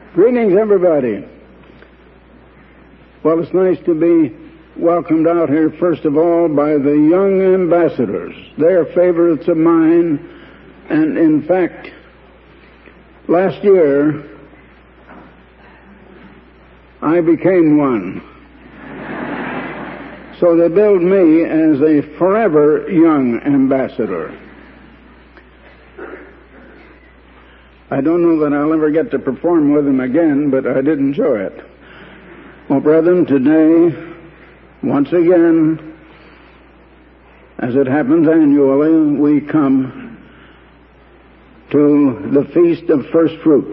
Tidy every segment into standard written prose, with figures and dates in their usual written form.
Greetings, everybody. Well, it's nice to be welcomed out here, first of all, by the young ambassadors. They're favorites of mine, and in fact, last year, I became one. So they billed me as a forever young ambassador. I don't know that I'll ever get to perform with them again, but I did enjoy it. Well, brethren, today, once again, as it happens annually, we come to the Feast of First Fruits.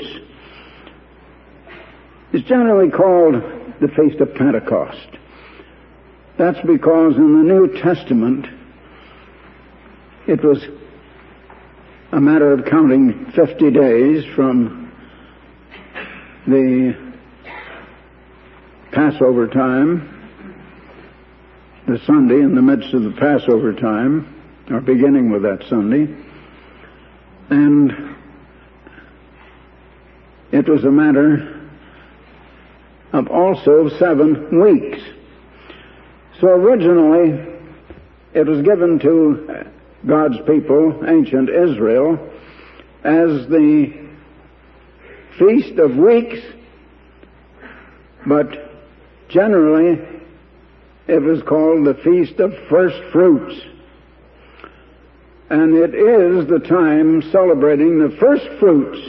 It's generally called the Feast of Pentecost. That's because in the New Testament, it was a matter of counting 50 days from the Passover time, the Sunday in the midst of the Passover time, or beginning with that Sunday, and it was a matter of also 7 weeks. So originally, it was given to God's people, ancient Israel, as the Feast of Weeks, but generally it was called the Feast of First Fruits. And it is the time celebrating the first fruits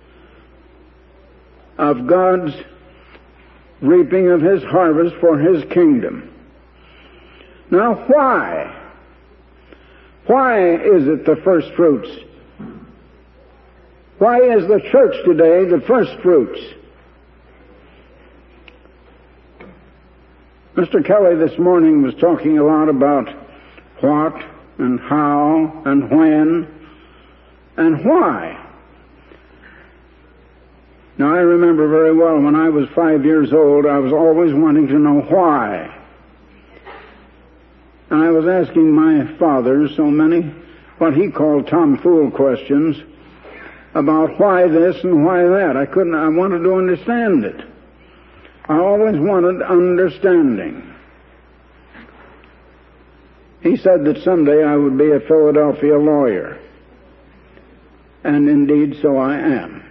of God's reaping of His harvest for His kingdom. Now, why? Why is it the first fruits? Why is the church today the first fruits? Mr. Kelly this morning was talking a lot about what and how and when and why. Now, I remember very well when I was 5 years old, I was always wanting to know why. And I was asking my father so many, what he called tomfool questions, about why this and why that. I wanted to understand it. I always wanted understanding. He said that someday I would be a Philadelphia lawyer. And indeed, so I am.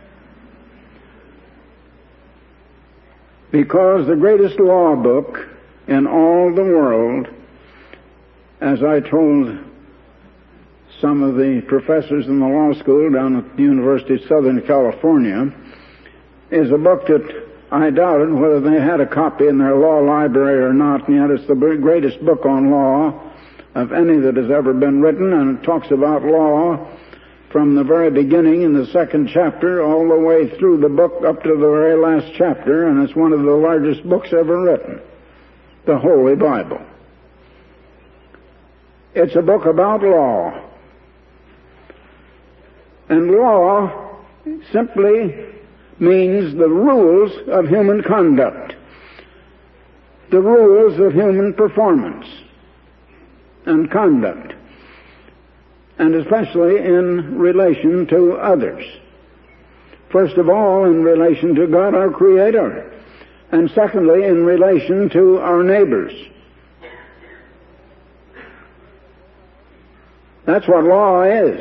Because the greatest law book in all the world, as I told some of the professors in the law school down at the University of Southern California, is a book that I doubted whether they had a copy in their law library or not, and yet it's the greatest book on law of any that has ever been written, and it talks about law from the very beginning in the 2nd chapter all the way through the book up to the very last chapter, and it's one of the largest books ever written, the Holy Bible. It's a book about law. And law simply means the rules of human conduct, the rules of human performance and conduct, and especially in relation to others. First of all, in relation to God, our Creator, and secondly, in relation to our neighbors. That's what law is.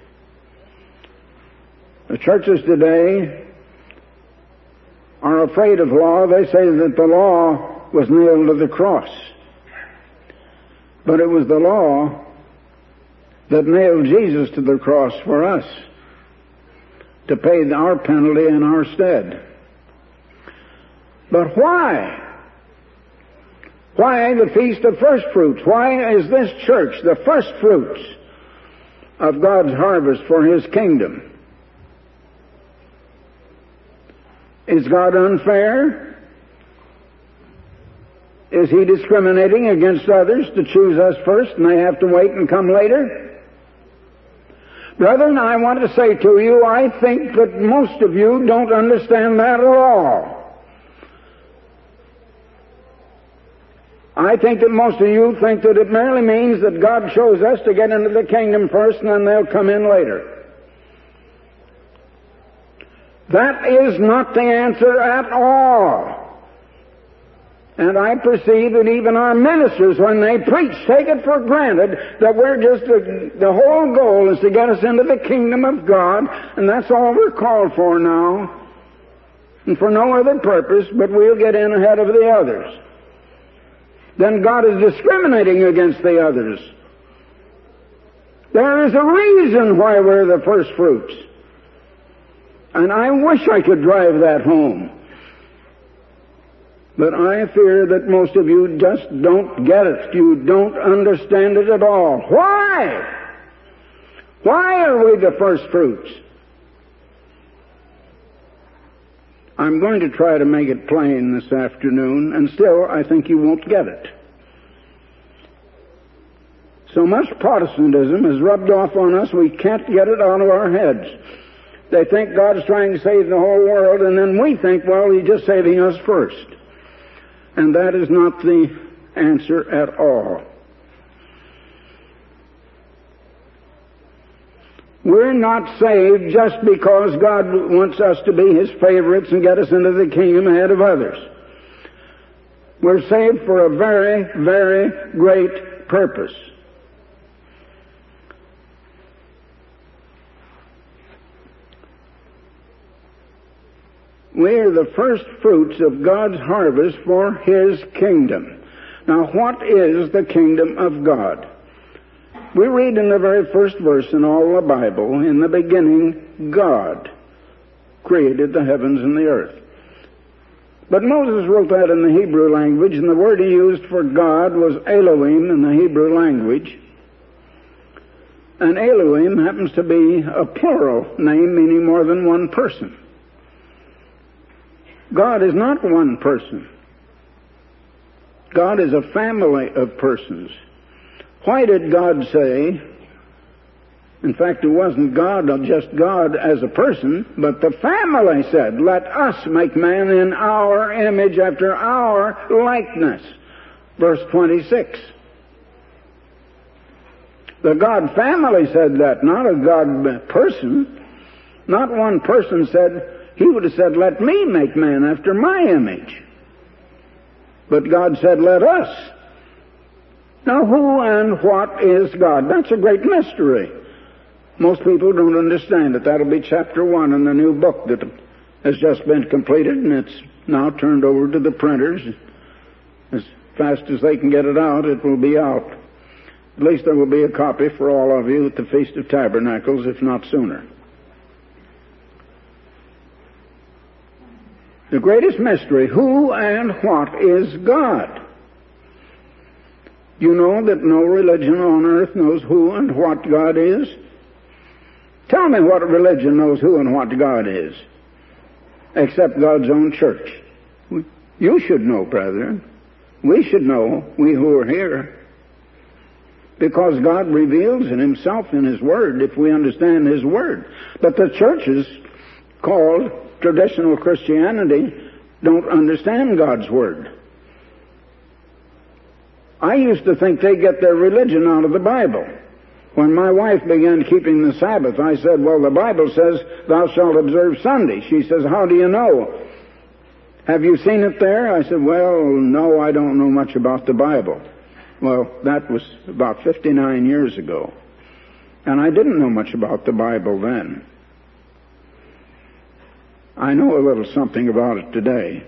The churches today are afraid of law. They say that the law was nailed to the cross. But it was the law that nailed Jesus to the cross for us, to pay our penalty in our stead. But why? Why the Feast of First Fruits? Why is this church the first fruits of God's harvest for His kingdom? Is God unfair? Is He discriminating against others to choose us first and they have to wait and come later? Brethren, I want to say to you, I think that most of you don't understand that at all. I think that most of you think that it merely means that God chose us to get into the kingdom first and then they'll come in later. That is not the answer at all. And I perceive that even our ministers, when they preach, take it for granted that we're just, the whole goal is to get us into the kingdom of God, and that's all we're called for now. And for no other purpose, but we'll get in ahead of the others. Then God is discriminating against the others. There is a reason why we're the first fruits. And I wish I could drive that home. But I fear that most of you just don't get it. You don't understand it at all. Why? Why are we the first fruits? I'm going to try to make it plain this afternoon, and still I think you won't get it. So much Protestantism has rubbed off on us, we can't get it out of our heads. They think God's trying to save the whole world, and then we think, well, He's just saving us first. And that is not the answer at all. We're not saved just because God wants us to be His favorites and get us into the kingdom ahead of others. We're saved for a very, very great purpose. We are the first fruits of God's harvest for His kingdom. Now, what is the kingdom of God? We read in the very first verse in all the Bible, in the beginning, God created the heavens and the earth. But Moses wrote that in the Hebrew language, and the word he used for God was Elohim in the Hebrew language. And Elohim happens to be a plural name meaning more than one person. God is not one person. God is a family of persons. Why did God say, in fact, it wasn't God, just God as a person, but the family said, let us make man in our image after our likeness. Verse 26. The God family said that, not a God person. Not one person said, he would have said, let me make man after my image. But God said, let us. Now, who and what is God? That's a great mystery. Most people don't understand it. That'll be chapter 1 in the new book that has just been completed, and it's now turned over to the printers. As fast as they can get it out, it will be out. At least there will be a copy for all of you at the Feast of Tabernacles, if not sooner. The greatest mystery, who and what is God? You know that no religion on earth knows who and what God is? Tell me what religion knows who and what God is, except God's own church. You should know, brethren. We should know, we who are here. Because God reveals in Himself in His Word, if we understand His Word. But the churches called traditional Christianity don't understand God's Word. I used to think they get their religion out of the Bible. When my wife began keeping the Sabbath, I said, well, the Bible says, thou shalt observe Sunday. She says, how do you know? Have you seen it there? I said, well, no, I don't know much about the Bible. Well, that was about 59 years ago. And I didn't know much about the Bible then. I know a little something about it today.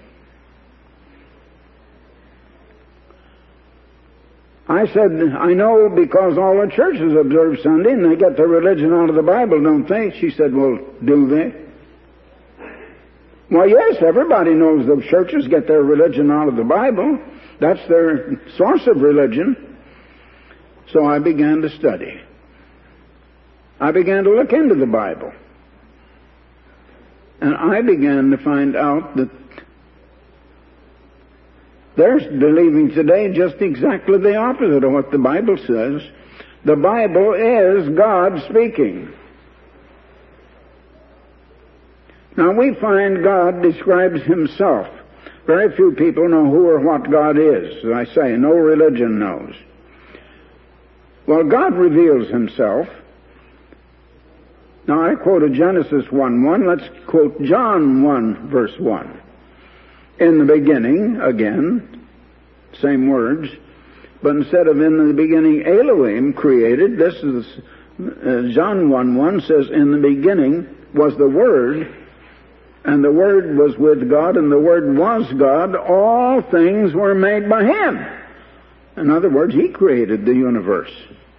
I said, I know because all the churches observe Sunday and they get their religion out of the Bible, don't they? She said, well, do they? Well, yes, everybody knows the churches get their religion out of the Bible. That's their source of religion. So I began to study. I began to look into the Bible. And I began to find out that they're believing today just exactly the opposite of what the Bible says. The Bible is God speaking. Now we find God describes Himself. Very few people know who or what God is. As I say, no religion knows. Well, God reveals Himself. Now, I quoted Genesis 1:1. Let's quote John 1, verse 1. In the beginning, again, same words, but instead of in the beginning Elohim created, this is John 1:1 says, in the beginning was the Word, and the Word was with God, and the Word was God. All things were made by Him. In other words, He created the universe.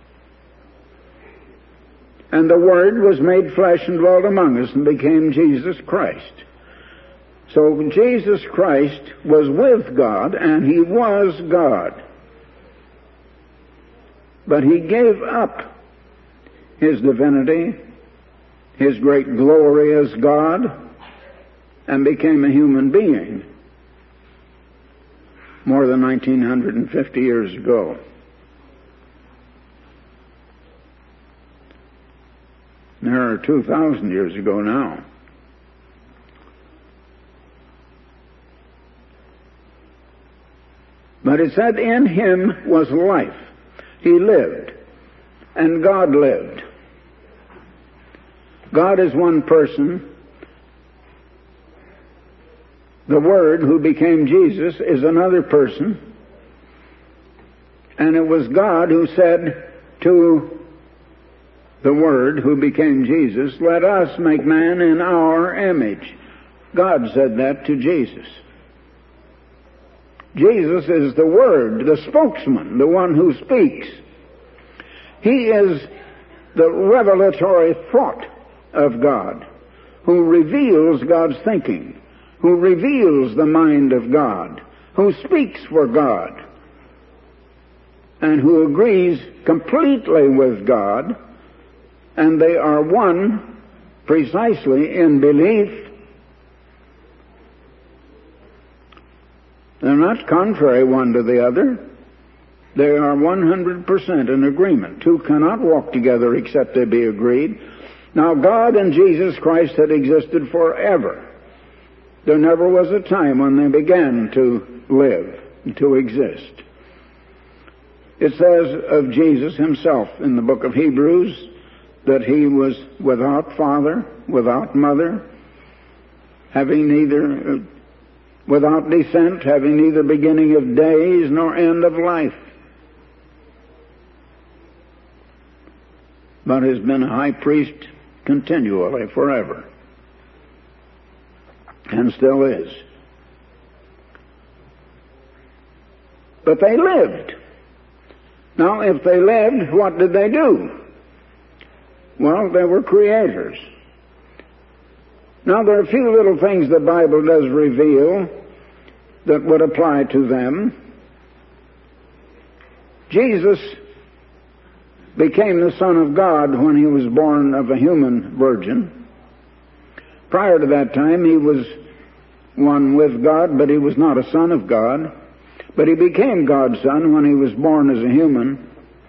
And the Word was made flesh and dwelt among us and became Jesus Christ. So Jesus Christ was with God, and He was God. But He gave up His divinity, His great glory as God, and became a human being more than 1950 years ago. There are 2,000 years ago now. But it said, in Him was life. He lived, and God lived. God is one person. The Word, who became Jesus, is another person. And it was God who said to the Word, who became Jesus, let us make man in our image. God said that to Jesus. Jesus is the Word, the spokesman, the one who speaks. He is the revelatory thought of God, who reveals God's thinking, who reveals the mind of God, who speaks for God, and who agrees completely with God, and they are one precisely in belief. They're not contrary one to the other. They are 100% in agreement. Two cannot walk together except they be agreed. Now, God and Jesus Christ had existed forever. There never was a time when they began to live, to exist. It says of Jesus Himself in the book of Hebrews that He was without father, without mother, without descent, having neither beginning of days nor end of life, but has been a high priest continually, forever, and still is. But they lived. Now, if they lived, what did they do? Well, they were creators. Now, there are a few little things the Bible does reveal that would apply to them. Jesus became the Son of God when He was born of a human virgin. Prior to that time, He was one with God, but He was not a Son of God. But He became God's Son when He was born as a human.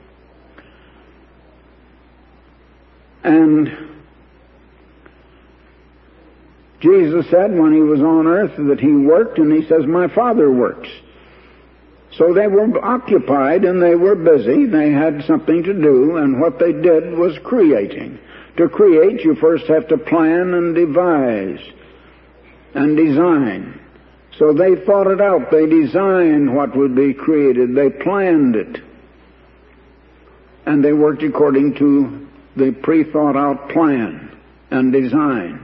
And Jesus said when He was on earth that He worked, and He says, my Father works. So they were occupied and they were busy. They had something to do, and what they did was creating. To create, you first have to plan and devise and design. So they thought it out. They designed what would be created. They planned it. And they worked according to the pre-thought out plan and design.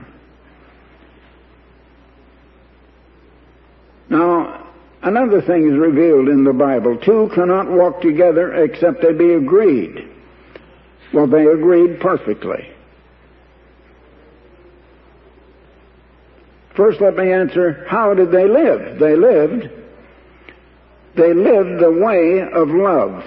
Now, another thing is revealed in the Bible. Two cannot walk together except they be agreed. Well, they agreed perfectly. First, let me answer, how did they live? They lived the way of love.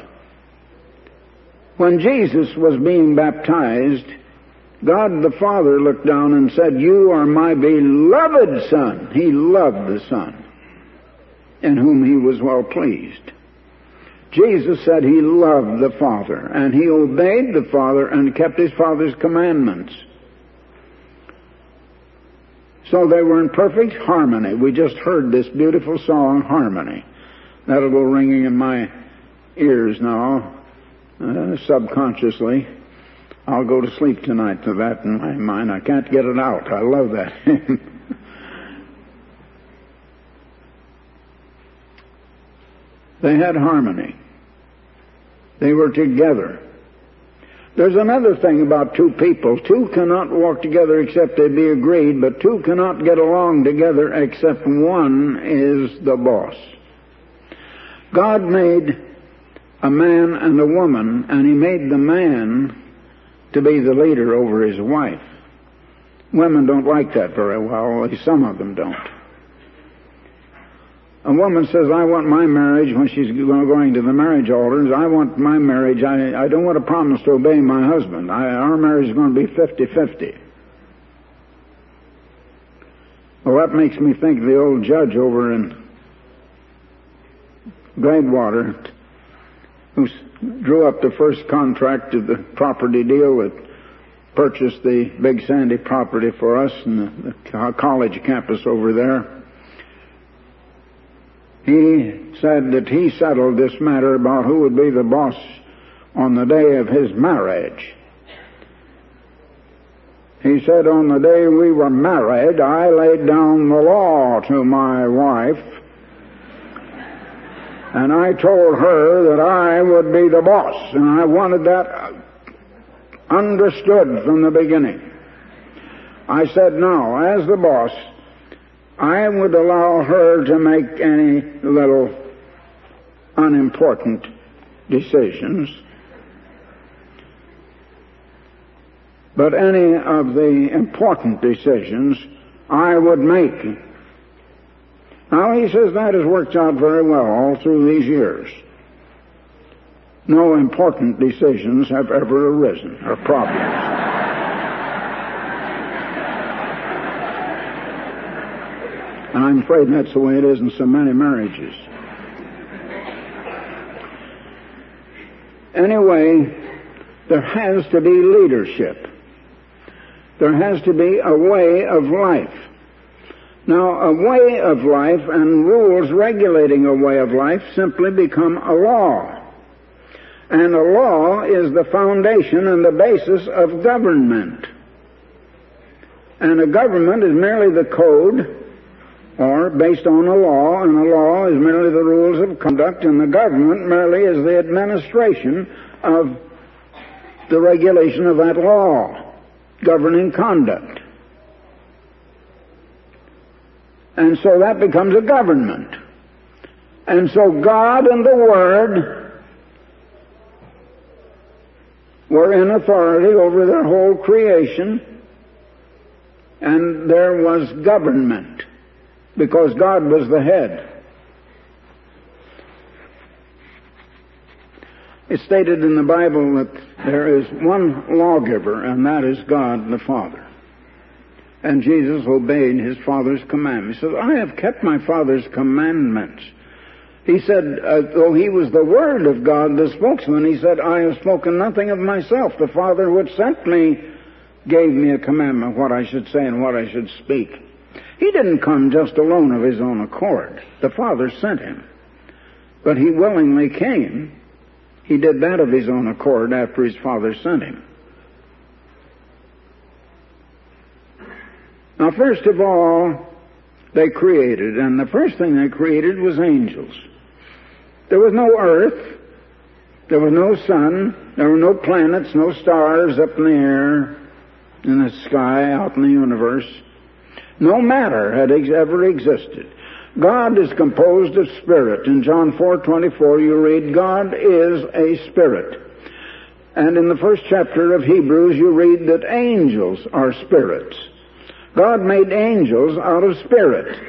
When Jesus was being baptized, God the Father looked down and said, you are my beloved Son. He loved the Son, in whom He was well pleased. Jesus said He loved the Father, and He obeyed the Father and kept His Father's commandments. So they were in perfect harmony. We just heard this beautiful song, Harmony. That'll go ringing in my ears now, subconsciously. I'll go to sleep tonight to that in my mind. I can't get it out. I love that hymn. They had harmony. They were together. There's another thing about two people. Two cannot walk together except they be agreed, but two cannot get along together except one is the boss. God made a man and a woman, and He made the man to be the leader over his wife. Women don't like that very well. At least some of them don't. A woman says, I want my marriage, when she's going to the marriage altars, I want my marriage, I don't want to promise to obey my husband. Our marriage is going to be 50-50. Well, that makes me think of the old judge over in Gladewater who drew up the first contract of the property deal that purchased the Big Sandy property for us and the college campus over there. He said that he settled this matter about who would be the boss on the day of his marriage. He said, on the day we were married, I laid down the law to my wife, and I told her that I would be the boss, and I wanted that understood from the beginning. I said, now, as the boss, I would allow her to make any little unimportant decisions, but any of the important decisions I would make. Now, he says that has worked out very well all through these years. No important decisions have ever arisen, or problems. And I'm afraid that's the way it is in so many marriages. Anyway, there has to be leadership. There has to be a way of life. Now, a way of life and rules regulating a way of life simply become a law. And a law is the foundation and the basis of government. And a government is merely the code, or based on a law, and a law is merely the rules of conduct, and the government merely is the administration of the regulation of that law, governing conduct. And so that becomes a government. And so God and the Word were in authority over their whole creation, and there was government, because God was the head. It's stated in the Bible that there is one lawgiver, and that is God the Father. And Jesus obeyed His Father's commandments. He said, I have kept my Father's commandments. He said, though He was the Word of God, the spokesman, He said, I have spoken nothing of myself. The Father which sent me gave me a commandment, what I should say and what I should speak. He didn't come just alone of His own accord. The Father sent Him. But He willingly came. He did that of His own accord after His Father sent Him. Now, first of all, they created, and the first thing they created was angels. There was no earth, there was no sun, there were no planets, no stars up in the air, in the sky, out in the universe. No matter had ever existed. God is composed of spirit. In John 4:24 you read, God is a spirit. And in the first chapter of Hebrews you read that angels are spirits. God made angels out of spirit.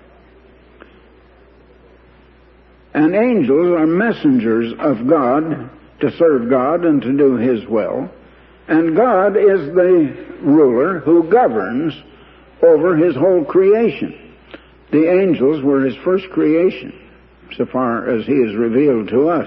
And angels are messengers of God to serve God and to do His will. And God is the ruler who governs over His whole creation. The angels were His first creation, so far as He is revealed to us.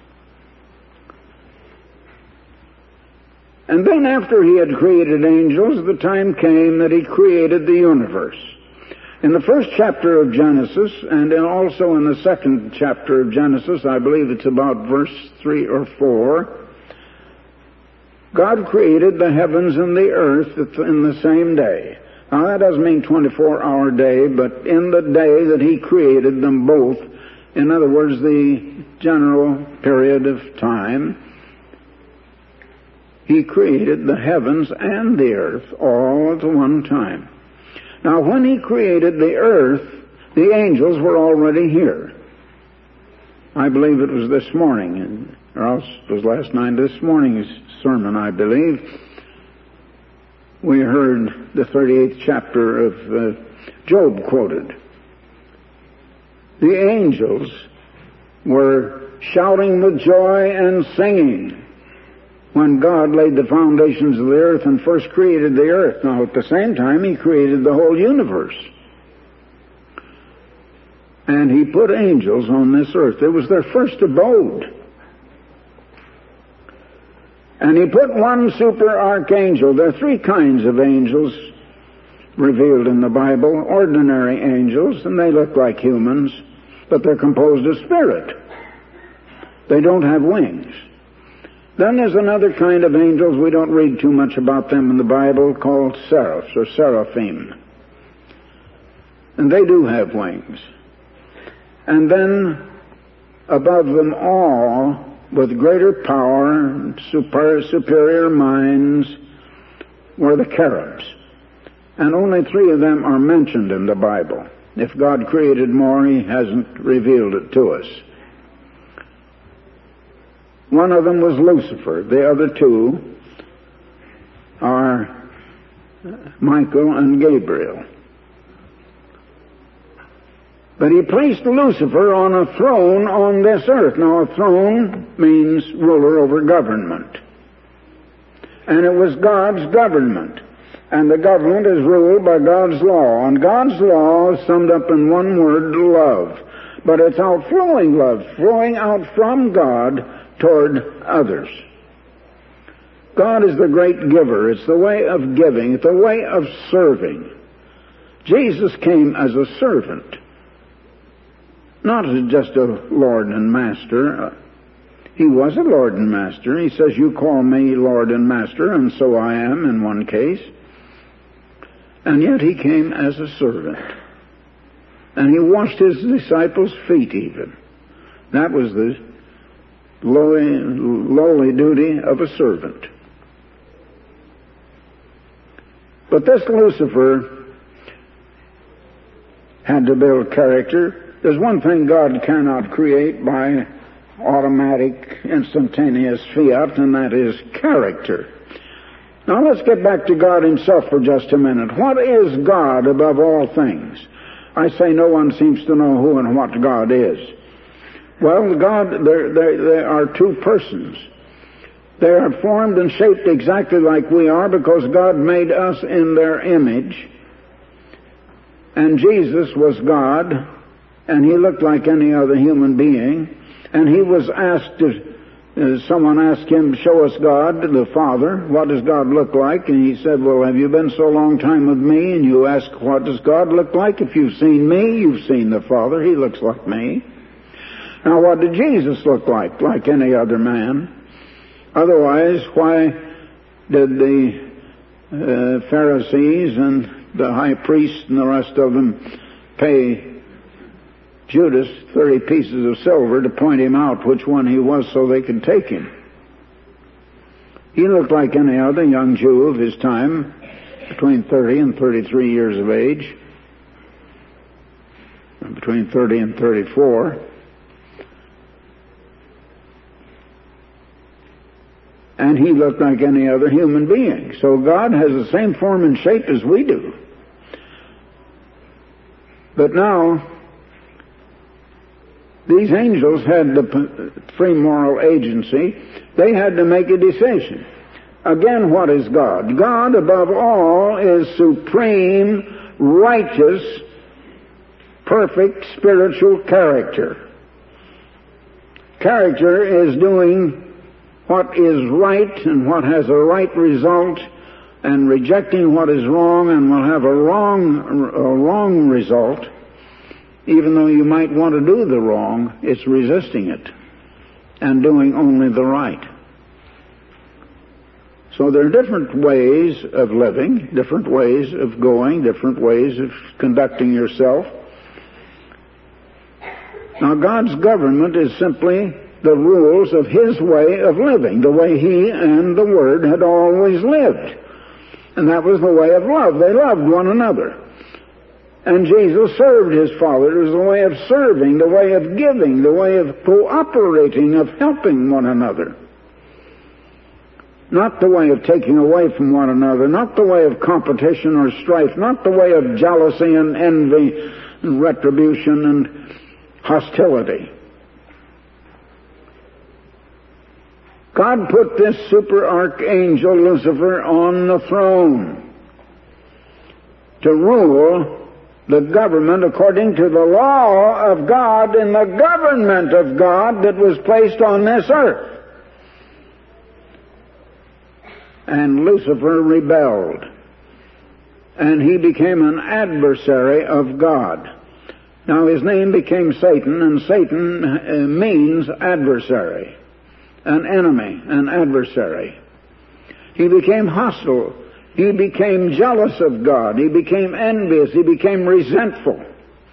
And then after He had created angels, the time came that He created the universe. In the first chapter of Genesis, and also in the second chapter of Genesis, I believe it's about verse 3 or 4, God created the heavens and the earth in the same day. Now that doesn't mean 24-hour day, but in the day that He created them both, in other words, the general period of time, He created the heavens and the earth all at one time. Now when He created the earth, the angels were already here. I believe it was this morning, or else it was last night, this morning's sermon, I believe. We heard the 38th chapter of Job quoted. The angels were shouting with joy and singing when God laid the foundations of the earth and first created the earth. Now, at the same time, He created the whole universe. And He put angels on this earth. It was their first abode. And He put one super archangel. There are three kinds of angels revealed in the Bible. Ordinary angels, and they look like humans, but they're composed of spirit. They don't have wings. Then there's another kind of angels, we don't read too much about them in the Bible, called seraphs or seraphim. And they do have wings. And then above them all, with greater power, superior minds, were the cherubs. And only three of them are mentioned in the Bible. If God created more, He hasn't revealed it to us. One of them was Lucifer. The other two are Michael and Gabriel. But He placed Lucifer on a throne on this earth. Now, a throne means ruler over government. And it was God's government. And the government is ruled by God's law. And God's law is summed up in one word, love. But it's outflowing love, flowing out from God toward others. God is the great giver. It's the way of giving. It's the way of serving. Jesus came as a servant. Not as just a Lord and Master. He was a Lord and Master. He says, you call me Lord and Master, and so I am in one case. And yet He came as a servant. And He washed His disciples' feet even. That was the lowly duty of a servant. But this Lucifer had to build character. There's one thing God cannot create by automatic, instantaneous fiat, and that is character. Now let's get back to God Himself for just a minute. What is God above all things? I say no one seems to know who and what God is. Well, God, there are two persons. They are formed and shaped exactly like we are because God made us in their image. And Jesus was God, and He looked like any other human being. And He was asked someone asked Him, show us God, the Father. What does God look like? And He said, well, have you been so long time with me? And you ask, what does God look like? If you've seen me, you've seen the Father. He looks like me. Now, what did Jesus look like? Like any other man. Otherwise, why did the Pharisees and the high priest and the rest of them pay Judas 30 pieces of silver to point him out which one he was so they could take him? He looked like any other young Jew of his time, between 30 and 33 years of age, between 30 and 34. And he looked like any other human being. So God has the same form and shape as we do. But now, these angels had the free moral agency. They had to make a decision. Again, what is God? God, above all, is supreme, righteous, perfect spiritual character. Character is doing what is right and what has a right result, and rejecting what is wrong and will have a wrong result. Even though you might want to do the wrong, it's resisting it and doing only the right. So there are different ways of living, different ways of going, different ways of conducting yourself. Now, God's government is simply the rules of His way of living, the way He and the Word had always lived. And that was the way of love. They loved one another. And Jesus served His Father. It was the way of serving, the way of giving, the way of cooperating, of helping one another. Not the way of taking away from one another, not the way of competition or strife, not the way of jealousy and envy and retribution and hostility. God put this super archangel Lucifer on the throne to rule the government according to the law of God and the government of God that was placed on this earth. And Lucifer rebelled, and he became an adversary of God. Now his name became Satan, and Satan means adversary, an enemy, an adversary. He became hostile. He became jealous of God. He became envious. He became resentful.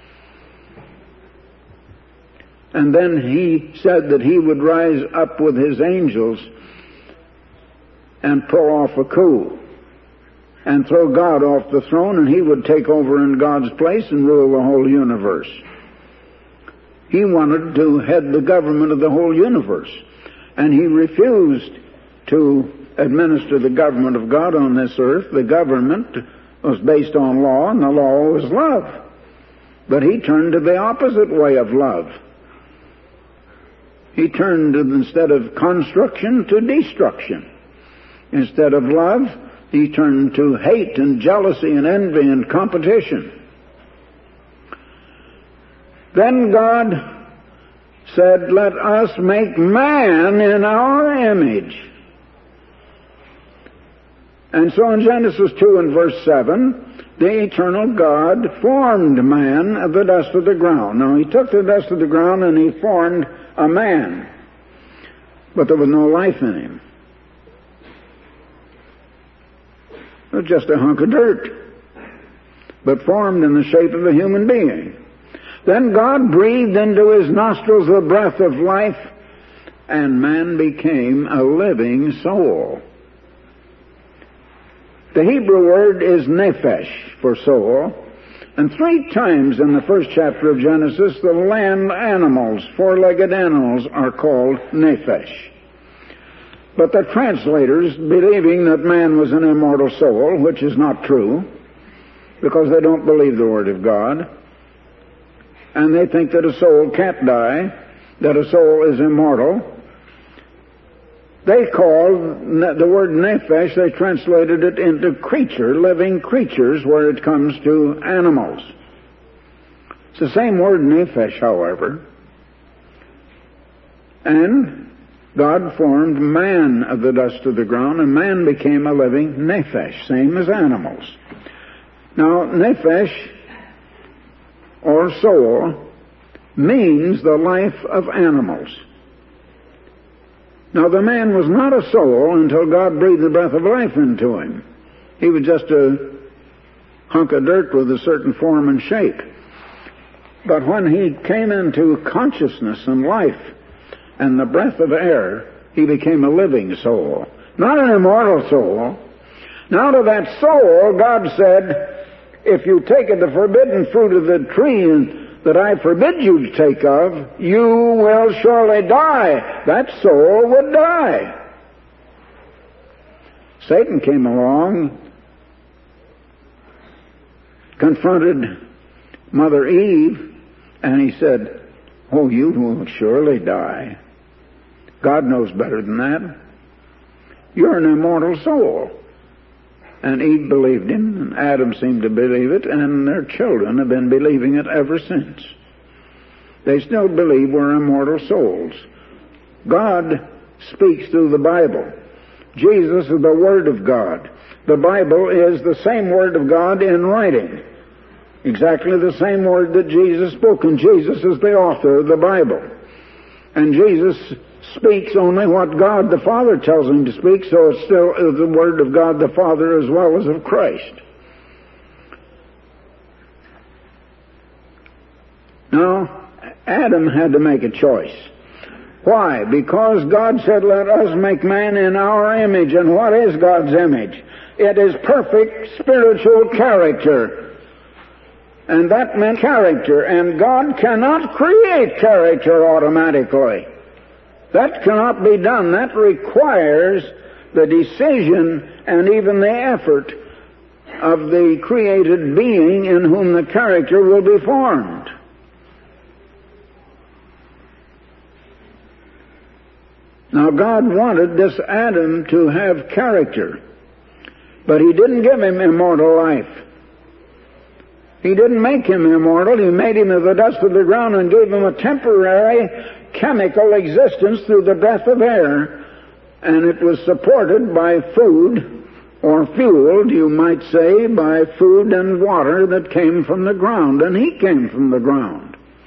And then he said that he would rise up with his angels and pull off a coup and throw God off the throne, and he would take over in God's place and rule the whole universe. He wanted to head the government of the whole universe, and he refused to administer the government of God on this earth. The government was based on law, and the law was love. But he turned to the opposite way of love. He turned, instead of construction, to destruction. Instead of love, he turned to hate and jealousy and envy and competition. Then God said, "Let us make man in our image." And so in Genesis 2 and verse 7, the eternal God formed man of the dust of the ground. Now he took the dust of the ground and he formed a man, but there was no life in him. It was just a hunk of dirt, but formed in the shape of a human being. Then God breathed into his nostrils the breath of life, and man became a living soul. The Hebrew word is nephesh for soul, and 3 times in the first chapter of Genesis, the land animals, 4-legged animals, are called nephesh. But the translators, believing that man was an immortal soul, which is not true, because they don't believe the Word of God, and they think that a soul can't die, that a soul is immortal, they call the word nephesh, they translated it into creature, living creatures, where it comes to animals. It's the same word nephesh, however. And God formed man of the dust of the ground, and man became a living nephesh, same as animals. Now, nephesh, or soul, means the life of animals. Now, the man was not a soul until God breathed the breath of life into him. He was just a hunk of dirt with a certain form and shape. But when he came into consciousness and life and the breath of air, he became a living soul, not an immortal soul. Now to that soul, God said, if you take of the forbidden fruit of the tree that I forbid you to take of, you will surely die. That soul would die. Satan came along, confronted Mother Eve, and he said, "Oh, you will surely die. God knows better than that. You're an immortal soul." And Eve believed him, and Adam seemed to believe it, and their children have been believing it ever since. They still believe we're immortal souls. God speaks through the Bible. Jesus is the Word of God. The Bible is the same Word of God in writing. Exactly the same word that Jesus spoke, and Jesus is the author of the Bible. And Jesus speaks only what God the Father tells him to speak, so it's still the Word of God the Father as well as of Christ. Now, Adam had to make a choice. Why? Because God said, let us make man in our image. And what is God's image? It is perfect spiritual character. And that meant character. And God cannot create character automatically. That cannot be done. That requires the decision and even the effort of the created being in whom the character will be formed. Now, God wanted this Adam to have character, but He didn't give him immortal life. He didn't make him immortal. He made him of the dust of the ground and gave him a temporary chemical existence through the breath of air, and it was supported by food, or fueled, you might say, by food and water that came from the ground, and he came from the ground.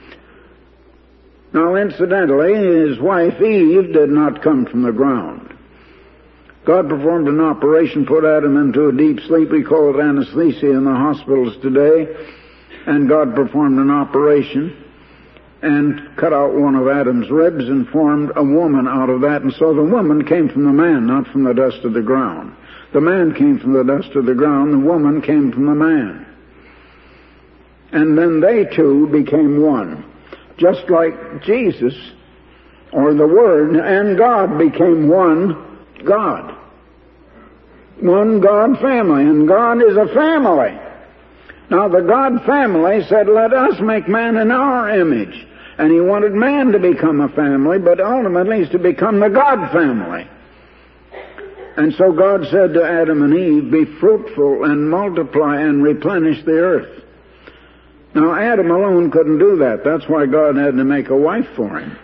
Now, incidentally, his wife Eve did not come from the ground. God performed an operation, put Adam into a deep sleep. We call it anesthesia in the hospitals today. And God performed an operation and cut out one of Adam's ribs and formed a woman out of that. And so the woman came from the man, not from the dust of the ground. The man came from the dust of the ground. The woman came from the man. And then they two became one. Just like Jesus, or the Word, and God became one God. One God family, and God is a family. Now the God family said, let us make man in our image. And He wanted man to become a family, but ultimately He's to become the God family. And so God said to Adam and Eve, be fruitful and multiply and replenish the earth. Now, Adam alone couldn't do that. That's why God had to make a wife for him.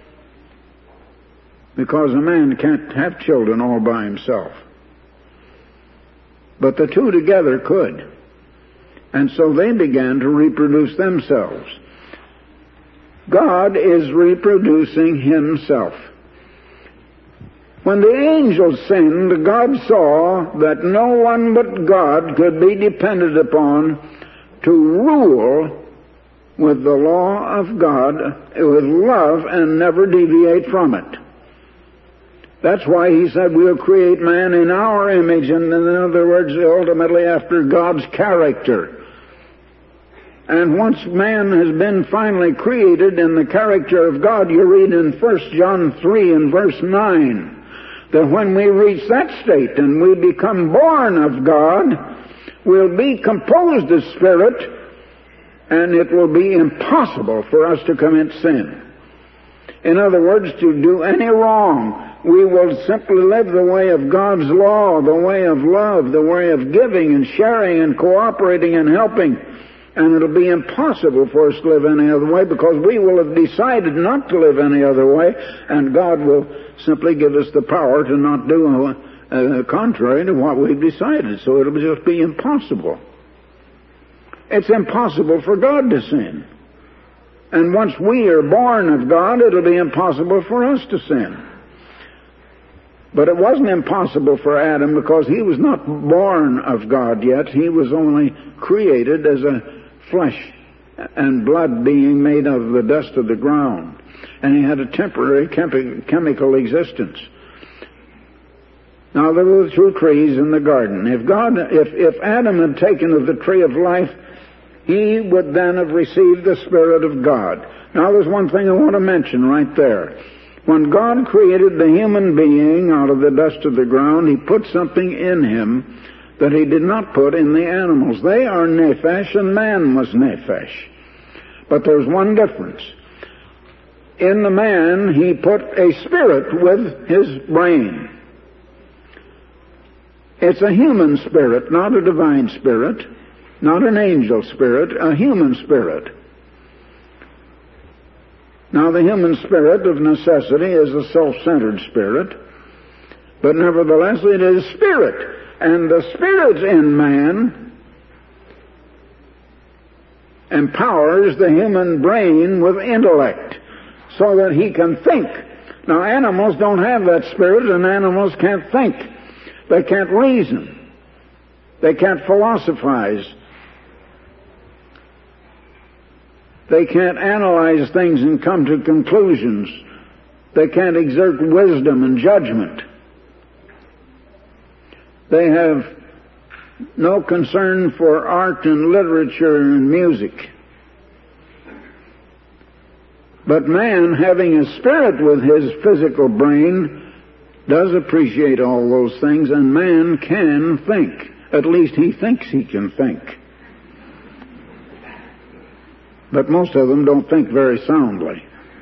Because a man can't have children all by himself. But the two together could. And so they began to reproduce themselves. God is reproducing Himself. When the angels sinned, God saw that no one but God could be depended upon to rule with the law of God, with love, and never deviate from it. That's why He said we'll create man in our image, and in other words, ultimately after God's character. And once man has been finally created in the character of God, you read in 1 John 3 and verse 9, that when we reach that state and we become born of God, we'll be composed of spirit, and it will be impossible for us to commit sin. In other words, to do any wrong. We will simply live the way of God's law, the way of love, the way of giving and sharing and cooperating and helping. And it'll be impossible for us to live any other way, because we will have decided not to live any other way, and God will simply give us the power to not do contrary to what we've decided. So it'll just be impossible. It's impossible for God to sin. And once we are born of God, it'll be impossible for us to sin. But it wasn't impossible for Adam, because he was not born of God yet. He was only created as a flesh and blood being made of the dust of the ground. And he had a temporary chemical existence. Now, there were two trees in the garden. If Adam had taken of the tree of life, he would then have received the Spirit of God. Now, there's one thing I want to mention right there. When God created the human being out of the dust of the ground, He put something in him that He did not put in the animals. They are nephesh, and man was nephesh. But there's one difference. In the man, He put a spirit with his brain. It's a human spirit, not a divine spirit, not an angel spirit, a human spirit. Now, the human spirit of necessity is a self-centered spirit, but nevertheless it is spirit. And the spirit in man empowers the human brain with intellect so that he can think Now, animals don't have that spirit, and animals can't think. They can't reason. They can't philosophize. They can't analyze things and come to conclusions. They can't exert wisdom and judgment. They have no concern for art and literature and music. But man, having a spirit with his physical brain, does appreciate all those things, and man can think. At least he thinks he can think. But most of them don't think very soundly.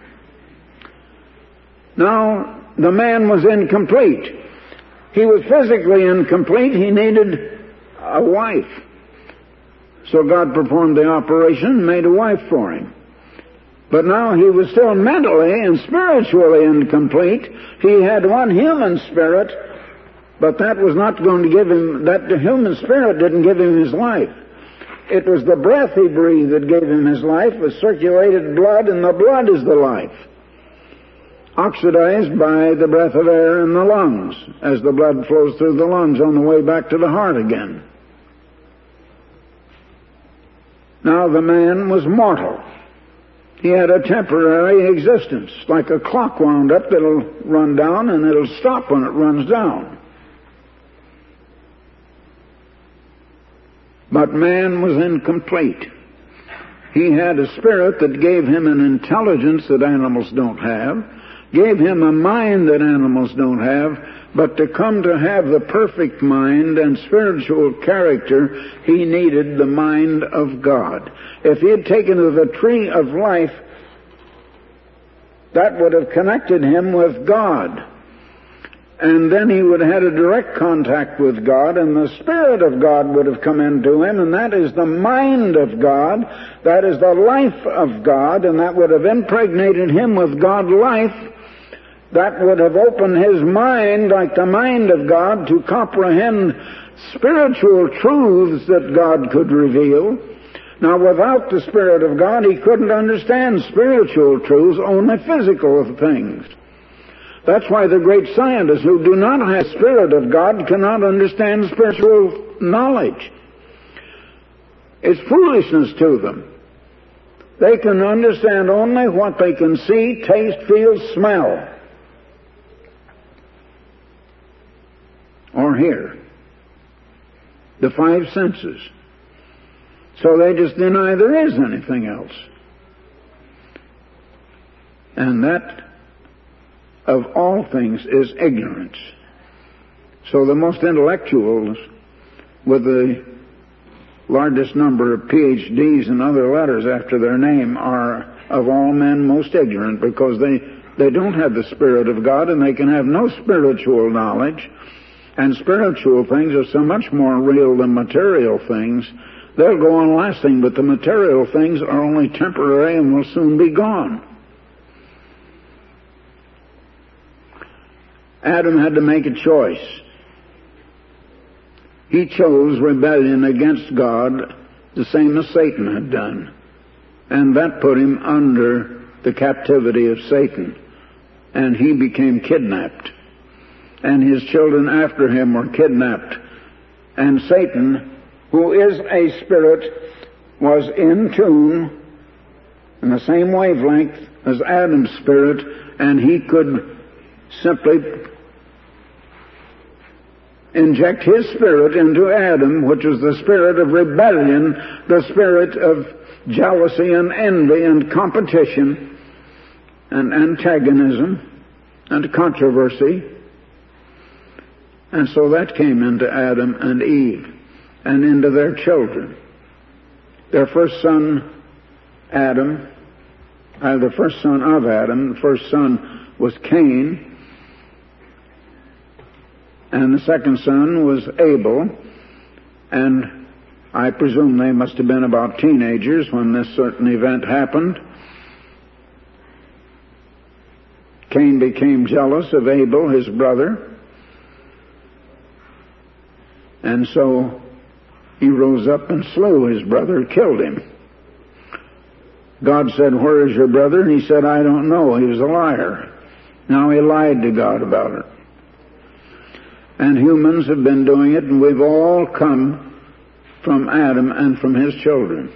Now, the man was incomplete. He was physically incomplete. He needed a wife. So God performed the operation and made a wife for him. But now he was still mentally and spiritually incomplete. He had one human spirit, but that was not going to give him, that human spirit didn't give him his life. It was the breath he breathed that gave him his life, the circulated blood, and the blood is the life. Oxidized by the breath of air in the lungs, as the blood flows through the lungs on the way back to the heart again. Now the man was mortal. He had a temporary existence, like a clock wound up that'll run down and it'll stop when it runs down. But man was incomplete. He had a spirit that gave him an intelligence that animals don't have, gave him a mind that animals don't have, but to come to have the perfect mind and spiritual character, he needed the mind of God. If he had taken of the tree of life, that would have connected him with God. And then he would have had a direct contact with God, and the Spirit of God would have come into him, and that is the mind of God, that is the life of God, and that would have impregnated him with God life. That would have opened his mind, like the mind of God, to comprehend spiritual truths that God could reveal. Now, without the Spirit of God, he couldn't understand spiritual truths, only physical things. That's why the great scientists who do not have the Spirit of God cannot understand spiritual knowledge. It's foolishness to them. They can understand only what they can see, taste, feel, smell, or hear. The five senses. So they just deny there is anything else. And that, of all things, is ignorance. So the most intellectuals, with the largest number of PhDs and other letters after their name, are of all men most ignorant, because they don't have the Spirit of God, and they can have no spiritual knowledge. And spiritual things are so much more real than material things. They'll go on lasting, but the material things are only temporary and will soon be gone. Adam had to make a choice. He chose rebellion against God, the same as Satan had done. And that put him under the captivity of Satan. And he became kidnapped. And his children after him were kidnapped. And Satan, who is a spirit, was in tune, in the same wavelength as Adam's spirit, and he could simply inject his spirit into Adam, which was the spirit of rebellion, the spirit of jealousy and envy and competition and antagonism and controversy. And so that came into Adam and Eve and into their children. Their first son, Adam, the first son of Adam, the first son was Cain, and the second son was Abel, and I presume they must have been about teenagers when this certain event happened. Cain became jealous of Abel, his brother, and so he rose up and slew his brother, killed him. God said, "Where is your brother?" And he said, "I don't know. He was a liar." Now, he lied to God about it. And humans have been doing it, and we've all come from Adam and from his children.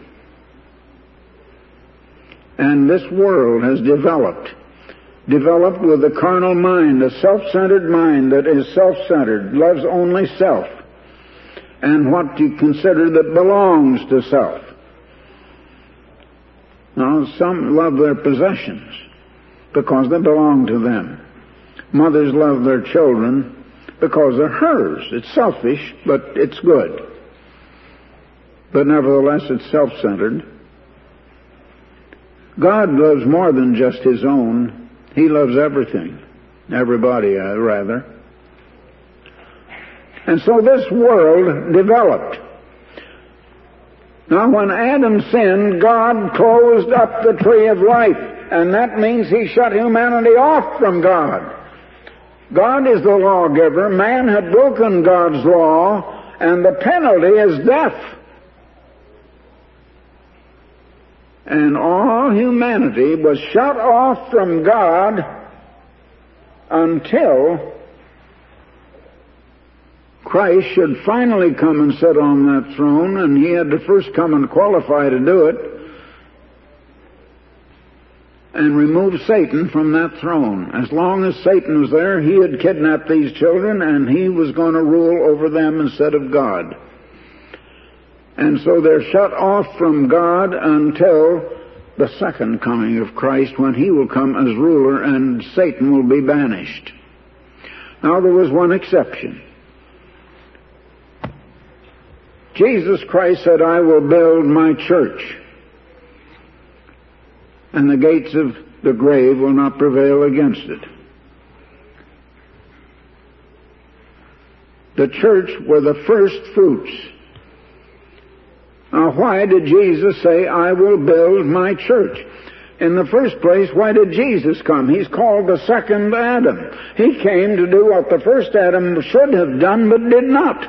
And this world has developed with a carnal mind, a self-centered mind that is self-centered, loves only self, and what you consider that belongs to self. Now, some love their possessions because they belong to them. Mothers love their children because they're hers. It's selfish, but it's good. But nevertheless, it's self-centered. God loves more than just his own. He loves everything. Everybody, rather. And so this world developed. Now, when Adam sinned, God closed up the tree of life, and that means he shut humanity off from God. God is the lawgiver. Man had broken God's law, and the penalty is death. And all humanity was shut off from God until Christ should finally come and sit on that throne, and he had to first come and qualify to do it and remove Satan from that throne. As long as Satan was there, he had kidnapped these children, and he was going to rule over them instead of God. And so they're shut off from God until the second coming of Christ, when he will come as ruler and Satan will be banished. Now, there was one exception. Jesus Christ said, I will build my church, and the gates of the grave will not prevail against it. The church were the first fruits. Now, why did Jesus say, I will build my church? In the first place, why did Jesus come? He's called the second Adam. He came to do what the first Adam should have done but did not.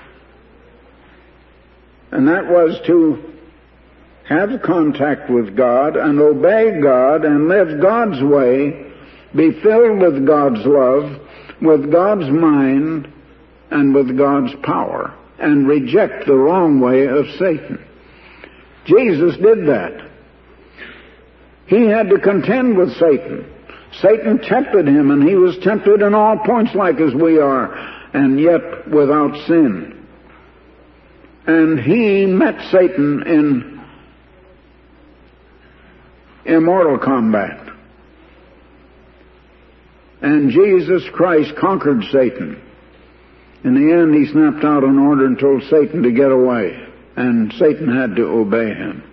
And that was to have contact with God and obey God and live God's way, be filled with God's love, with God's mind, and with God's power, and reject the wrong way of Satan. Jesus did that. He had to contend with Satan. Satan tempted him, and he was tempted in all points like as we are, and yet without sin. And he met Satan in immortal combat. And Jesus Christ conquered Satan. In the end, he snapped out an order and told Satan to get away, and Satan had to obey him.